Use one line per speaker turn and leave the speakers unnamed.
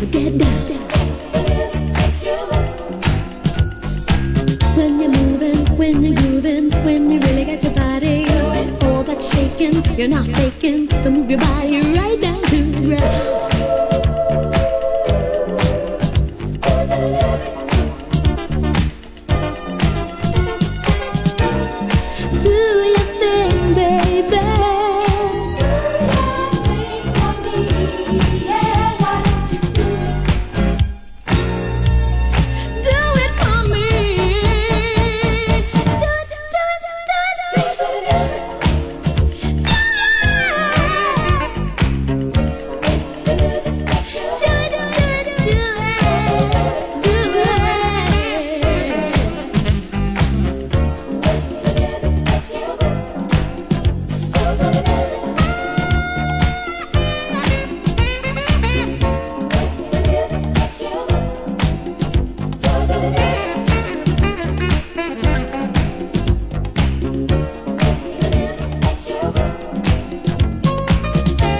get down. When you're moving, when you're grooving, when you really got your body, all that shaking, you're not faking, so move your body